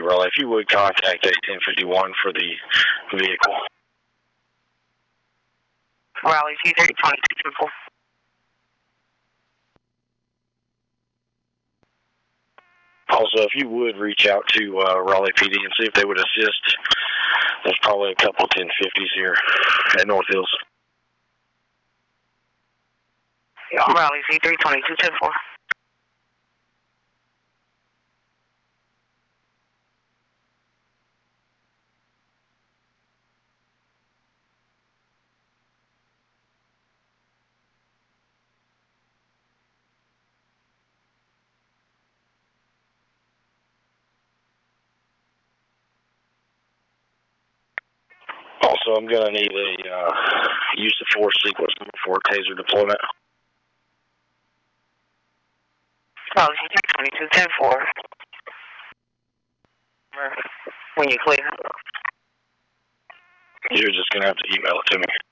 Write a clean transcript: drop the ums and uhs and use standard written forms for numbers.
Raleigh, if you would contact 1051 for the vehicle. Raleigh, C32224. Also, if you would reach out to Raleigh PD and see if they would assist, there's probably a couple 1050s here at North Hills. Raleigh, C32224. Also, I'm going to need a use of force sequence for taser deployment. Raleigh, C32224. When you clear. You're just going to have to email it to me.